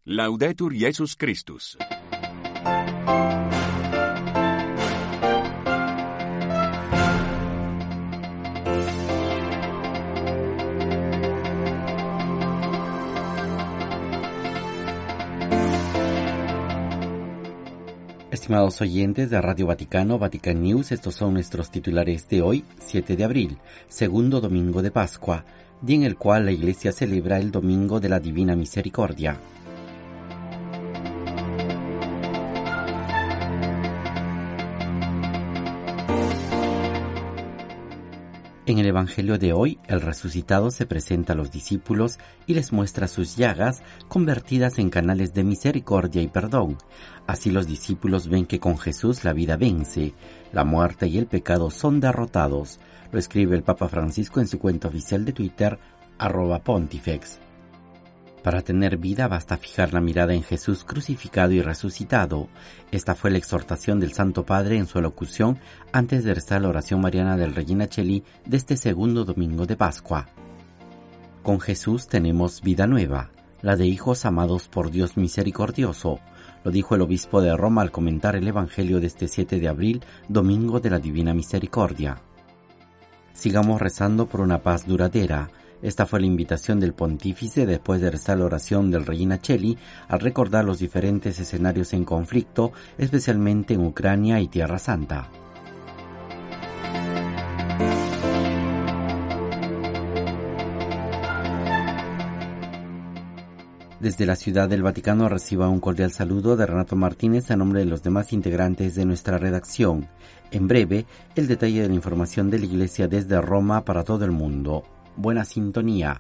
Laudetur Jesus Christus. Estimados oyentes de Radio Vaticano, Vatican News, estos son nuestros titulares de hoy, 7 de abril, segundo domingo de Pascua, día en el cual la Iglesia celebra el Domingo de la Divina Misericordia. En el Evangelio de hoy, el resucitado se presenta a los discípulos y les muestra sus llagas convertidas en canales de misericordia y perdón. Así los discípulos ven que con Jesús la vida vence, la muerte y el pecado son derrotados. Lo escribe el Papa Francisco en su cuenta oficial de Twitter, @Pontifex. Para tener vida basta fijar la mirada en Jesús crucificado y resucitado. Esta fue la exhortación del Santo Padre en su alocución antes de rezar la oración mariana del Regina Coeli de este segundo domingo de Pascua. Con Jesús tenemos vida nueva, la de hijos amados por Dios misericordioso, lo dijo el obispo de Roma al comentar el Evangelio de este 7 de abril, Domingo de la Divina Misericordia. Sigamos rezando por una paz duradera. Esta fue la invitación del pontífice después de rezar la oración del Regina Coeli al recordar los diferentes escenarios en conflicto, especialmente en Ucrania y Tierra Santa. Desde la Ciudad del Vaticano reciba un cordial saludo de Renato Martínez a nombre de los demás integrantes de nuestra redacción. En breve, el detalle de la información de la Iglesia desde Roma para todo el mundo. Buena sintonía.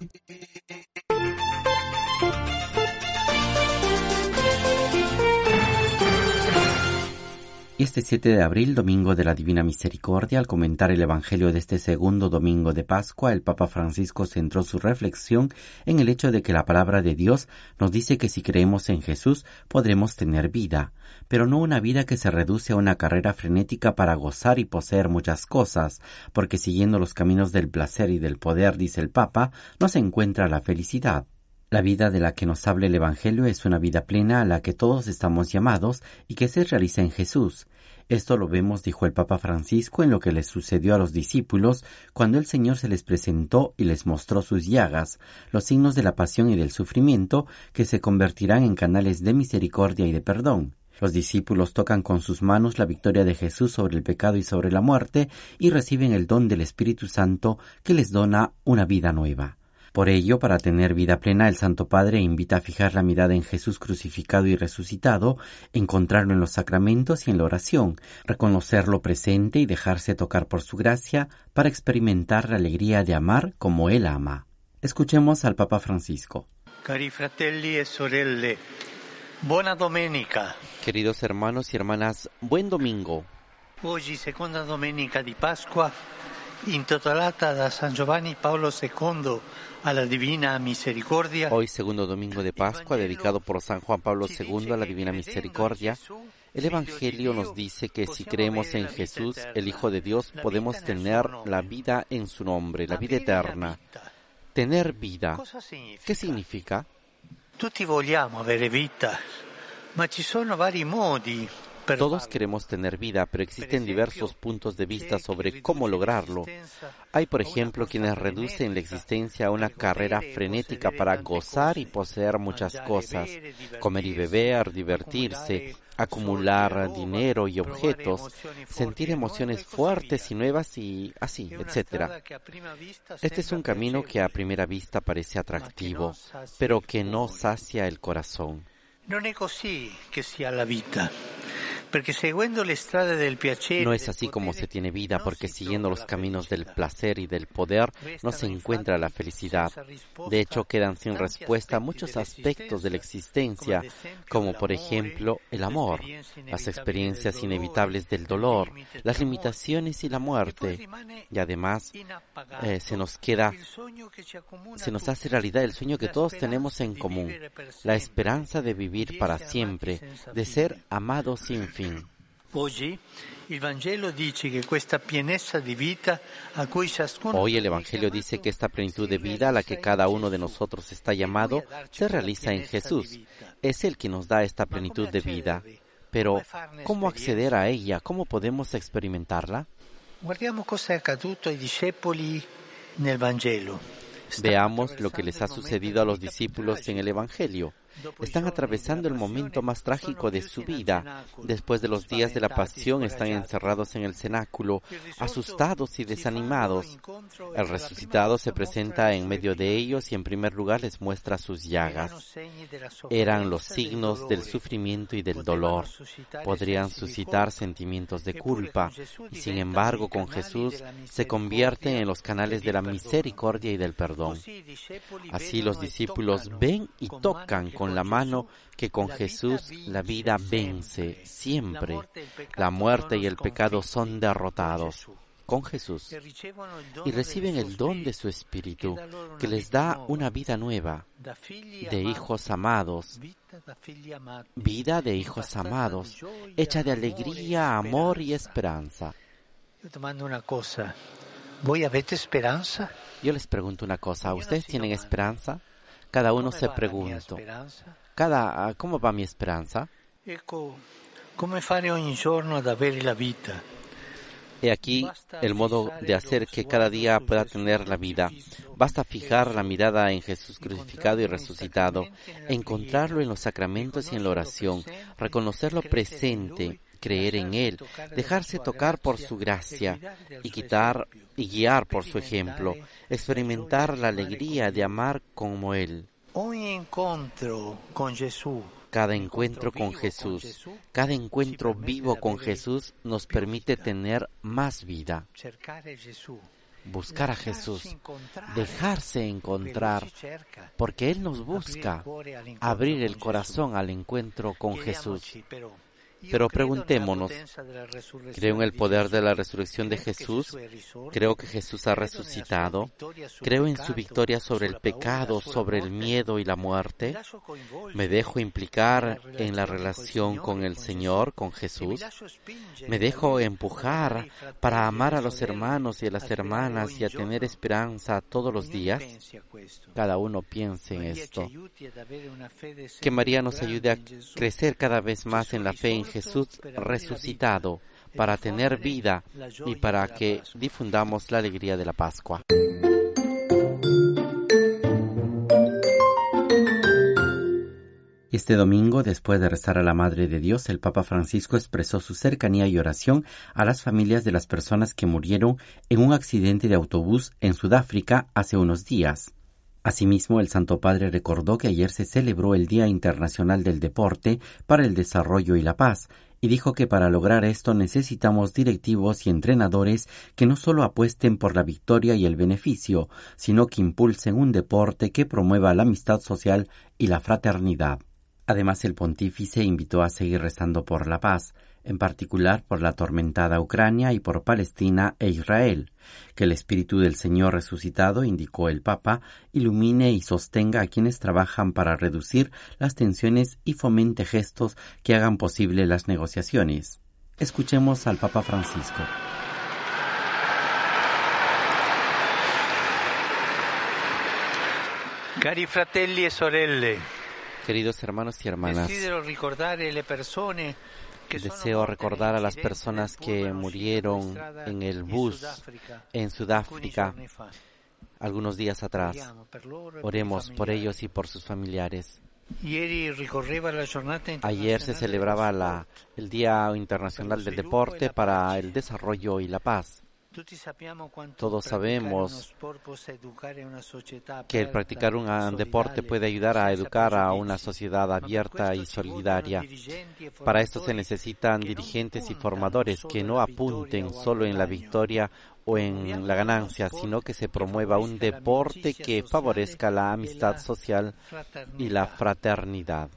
Este 7 de abril, Domingo de la Divina Misericordia, al comentar el Evangelio de este segundo domingo de Pascua, el Papa Francisco centró su reflexión en el hecho de que la palabra de Dios nos dice que si creemos en Jesús podremos tener vida, pero no una vida que se reduce a una carrera frenética para gozar y poseer muchas cosas, porque siguiendo los caminos del placer y del poder, dice el Papa, no se encuentra la felicidad. La vida de la que nos habla el Evangelio es una vida plena a la que todos estamos llamados y que se realiza en Jesús. Esto lo vemos, dijo el Papa Francisco, en lo que les sucedió a los discípulos cuando el Señor se les presentó y les mostró sus llagas, los signos de la pasión y del sufrimiento que se convertirán en canales de misericordia y de perdón. Los discípulos tocan con sus manos la victoria de Jesús sobre el pecado y sobre la muerte y reciben el don del Espíritu Santo que les dona una vida nueva. Por ello, para tener vida plena, el Santo Padre invita a fijar la mirada en Jesús crucificado y resucitado, encontrarlo en los sacramentos y en la oración, reconocerlo presente y dejarse tocar por su gracia para experimentar la alegría de amar como Él ama. Escuchemos al Papa Francisco. Cari fratelli e sorelle, buona domenica. Queridos hermanos y hermanas, buen domingo. Oggi, seconda domenica di Pasqua, intitolata da San Giovanni Paolo II a la Divina Misericordia. Hoy, segundo domingo de Pascua, dedicado por San Juan Pablo II a la Divina Misericordia, el Evangelio nos dice que si creemos en Jesús, el Hijo de Dios, podemos tener la vida en su nombre, la vida eterna. Tener vida, ¿qué significa? Tutti vogliamo avere vita, ma ci sono vari modi. Todos queremos tener vida, pero existen diversos puntos de vista sobre cómo lograrlo. Hay, por ejemplo, quienes reducen la existencia a una carrera frenética para gozar y poseer muchas cosas, comer y beber, divertirse, acumular dinero y objetos, sentir emociones fuertes y nuevas y así, etc. Este es un camino que a primera vista parece atractivo, pero que no sacia el corazón. Non è così che si ha la vita. No es así como se tiene vida, porque siguiendo los caminos del placer y del poder no se encuentra la felicidad. De hecho, quedan sin respuesta muchos aspectos de la existencia, como por ejemplo el amor, las experiencias inevitables del dolor, las limitaciones y la muerte. Y además se nos hace realidad el sueño que todos tenemos en común, la esperanza de vivir para siempre, de ser amados sin fin. Hoy el Evangelio dice que Hoy el Evangelio dice que esta plenitud de vida a la que cada uno de nosotros está llamado se realiza en Jesús. Es Él quien nos da esta plenitud de vida. Pero, ¿cómo acceder a ella? ¿Cómo podemos experimentarla? Guardiamo cosa è accaduto ai discepoli nel Vangelo. Veamos lo que les ha sucedido a los discípulos en el Evangelio. Están atravesando el momento más trágico de su vida. Después de los días de la pasión, están encerrados en el cenáculo, asustados y desanimados. El resucitado se presenta en medio de ellos y en primer lugar les muestra sus llagas. Eran los signos del sufrimiento y del dolor. Podrían suscitar sentimientos de culpa. Y sin embargo, con Jesús se convierten en los canales de la misericordia y del perdón. Así los discípulos ven y tocan con la mano que con Jesús la vida vence siempre. La muerte y el pecado son derrotados con Jesús y reciben el don de su Espíritu, que les da una vida nueva, de hijos amados, vida de hijos amados, hecha de alegría, amor y esperanza. Yo les pregunto una cosa, ¿ustedes tienen esperanza? Cada uno se pregunta, ¿cómo va mi esperanza? He aquí el modo de hacer que cada día pueda tener la vida. Basta fijar la mirada en Jesús crucificado y resucitado, encontrarlo en los sacramentos y en la oración, reconocerlo presente, creer en Él, dejarse tocar por su gracia y guiar por su ejemplo, experimentar la alegría de amar como Él. Cada encuentro con Jesús, cada encuentro vivo con Jesús nos permite tener más vida. Buscar a Jesús, dejarse encontrar, porque Él nos busca, abrir el corazón al encuentro con Jesús. Pero preguntémonos, ¿creo en el poder de la resurrección de Jesús? ¿Creo que Jesús ha resucitado? ¿Creo en su victoria sobre el pecado, sobre el miedo y la muerte? ¿Me dejo implicar en la relación con el Señor, con Jesús? ¿Me dejo empujar para amar a los hermanos y a las hermanas y a tener esperanza todos los días? Cada uno piense en esto. Que María nos ayude a crecer cada vez más en la fe en Jesús resucitado, para tener vida y para que difundamos la alegría de la Pascua. Este domingo, después de rezar a la Madre de Dios, el Papa Francisco expresó su cercanía y oración a las familias de las personas que murieron en un accidente de autobús en Sudáfrica hace unos días. Asimismo, el Santo Padre recordó que ayer se celebró el Día Internacional del Deporte para el Desarrollo y la Paz, y dijo que para lograr esto necesitamos directivos y entrenadores que no solo apuesten por la victoria y el beneficio, sino que impulsen un deporte que promueva la amistad social y la fraternidad. Además, el pontífice invitó a seguir rezando por la paz, en particular por la atormentada Ucrania y por Palestina e Israel. Que el Espíritu del Señor resucitado, indicó el Papa, ilumine y sostenga a quienes trabajan para reducir las tensiones y fomente gestos que hagan posible las negociaciones. Escuchemos al Papa Francisco. Cari fratelli e sorelle, queridos hermanos y hermanas, deseo recordar a las personas que murieron en el bus en Sudáfrica algunos días atrás. Oremos por ellos y por sus familiares. Ayer se celebraba el Día Internacional del Deporte para el Desarrollo y la Paz. Todos sabemos que el practicar un deporte puede ayudar a educar a una sociedad abierta y solidaria. Para esto se necesitan dirigentes y formadores que no apunten solo en la victoria o en la ganancia, sino que se promueva un deporte que favorezca la amistad social y la fraternidad.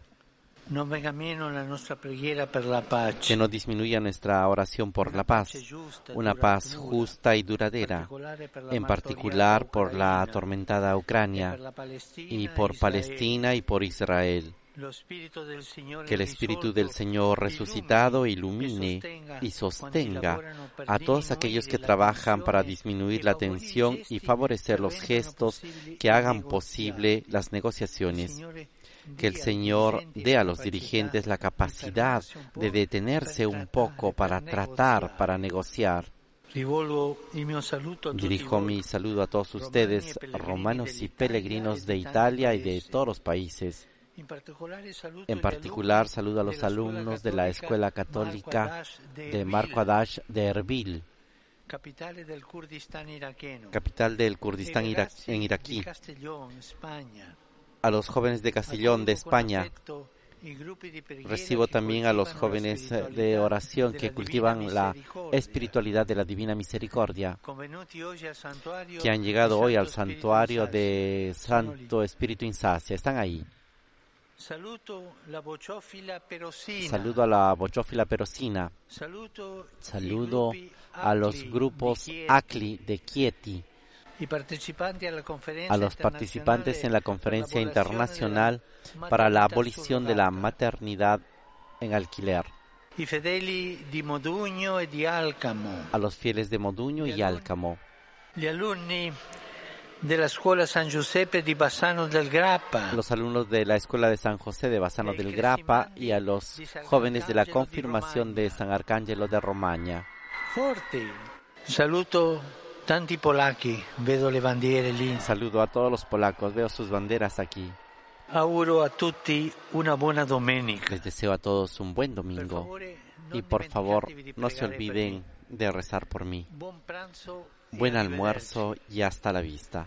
Que no disminuya nuestra oración por la paz, una paz justa y duradera, en particular por la atormentada Ucrania y por Palestina y por Israel. Que el Espíritu del Señor resucitado ilumine y sostenga a todos aquellos que trabajan para disminuir la tensión y favorecer los gestos que hagan posible las negociaciones. Que el Señor dé a los dirigentes la capacidad de detenerse un poco para tratar, para negociar. Dirijo mi saludo a todos ustedes, romanos y peregrinos de Italia y de todos los países. En particular, saludo a los alumnos de la Escuela Católica de Marco Adash de Erbil, capital del Kurdistán iraquí, a los jóvenes de Castellón de España. Recibo también a los jóvenes de oración que cultivan la espiritualidad de la Divina Misericordia, que han llegado hoy al santuario de Santo Espíritu Insacia. Están ahí. Saludo a la Bochófila Perosina. Saludo a los grupos ACLI de Chieti, a los participantes en la Conferencia Internacional para la Abolición de la Maternidad en Alquiler, a los fieles de Moduño y Álcamo, a los alumnos de la Escuela de San José de Bassano del Grappa y a los jóvenes de la Confirmación de San Arcangelo de Romagna. Tanti polacchi, vedo le bandiere lì. Saludo a todos los polacos, veo sus banderas aquí. Auguro a tutti una buona domenica. Les deseo a todos un buen domingo. Y por favor, no se olviden de rezar por mí. Buen almuerzo y hasta la vista.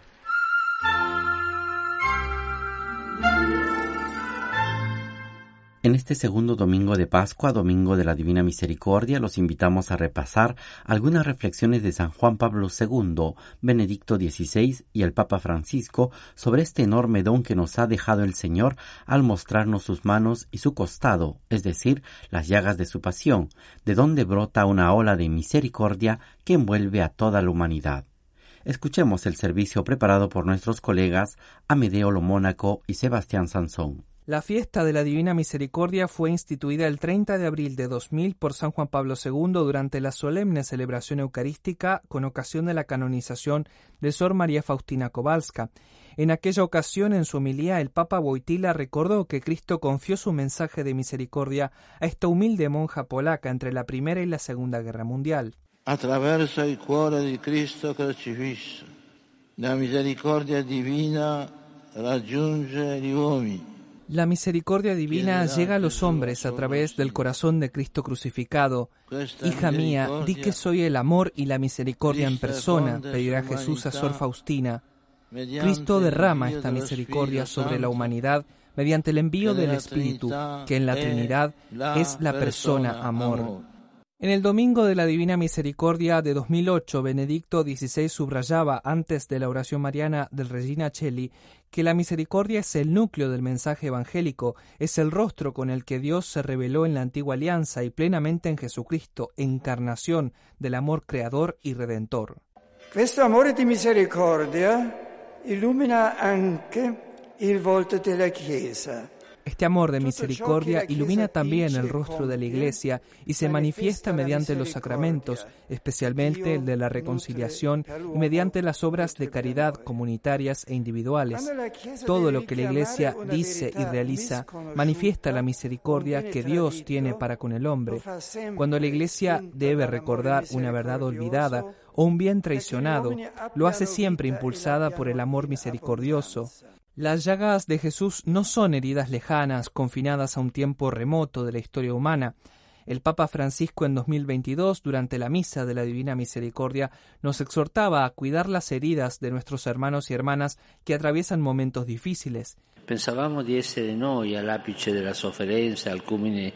En este segundo domingo de Pascua, domingo de la Divina Misericordia, los invitamos a repasar algunas reflexiones de San Juan Pablo II, Benedicto XVI y el Papa Francisco sobre este enorme don que nos ha dejado el Señor al mostrarnos sus manos y su costado, es decir, las llagas de su pasión, de donde brota una ola de misericordia que envuelve a toda la humanidad. Escuchemos el servicio preparado por nuestros colegas Amedeo Lo Mónaco y Sebastián Sansón. La fiesta de la Divina Misericordia fue instituida el 30 de abril de 2000 por San Juan Pablo II durante la solemne celebración eucarística con ocasión de la canonización de Sor María Faustina Kowalska. En aquella ocasión, en su homilía, el Papa Wojtyla recordó que Cristo confió su mensaje de misericordia a esta humilde monja polaca entre la Primera y la Segunda Guerra Mundial. Attraverso il cuore di Cristo crocifisso, la misericordia divina raggiunge gli uomini. La misericordia divina llega a los hombres a través del corazón de Cristo crucificado. Hija mía, di que soy el amor y la misericordia en persona, pedirá Jesús a Sor Faustina. Cristo derrama esta misericordia sobre la humanidad mediante el envío del Espíritu, que en la Trinidad es la persona amor. En el Domingo de la Divina Misericordia de 2008, Benedicto XVI subrayaba, antes de la oración mariana del Regina Coeli, que la misericordia es el núcleo del mensaje evangélico, es el rostro con el que Dios se reveló en la antigua alianza y plenamente en Jesucristo, encarnación del amor creador y redentor. Questo amore di misericordia illumina anche il volto della Chiesa. Este amor de misericordia ilumina también el rostro de la Iglesia y se manifiesta mediante los sacramentos, especialmente el de la reconciliación y mediante las obras de caridad comunitarias e individuales. Todo lo que la Iglesia dice y realiza manifiesta la misericordia que Dios tiene para con el hombre. Cuando la Iglesia debe recordar una verdad olvidada o un bien traicionado, lo hace siempre impulsada por el amor misericordioso. Las llagas de Jesús no son heridas lejanas, confinadas a un tiempo remoto de la historia humana. El Papa Francisco en 2022, durante la Misa de la Divina Misericordia, nos exhortaba a cuidar las heridas de nuestros hermanos y hermanas que atraviesan momentos difíciles. Pensavamo di essere noi all'apice della sofferenza, al culmine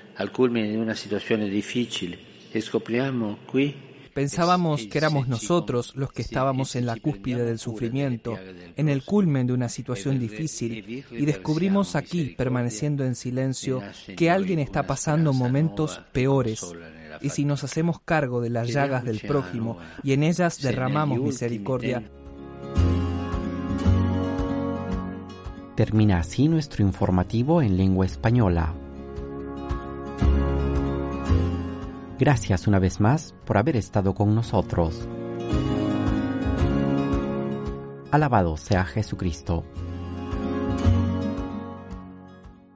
di una situazione difficile, e scopriamo qui. Pensábamos que éramos nosotros los que estábamos en la cúspide del sufrimiento, en el culmen de una situación difícil, y descubrimos aquí, permaneciendo en silencio, que alguien está pasando momentos peores. Y si nos hacemos cargo de las llagas del prójimo y en ellas derramamos misericordia, Termina así nuestro informativo en lengua española. Gracias una vez más por haber estado con nosotros. Alabado sea Jesucristo.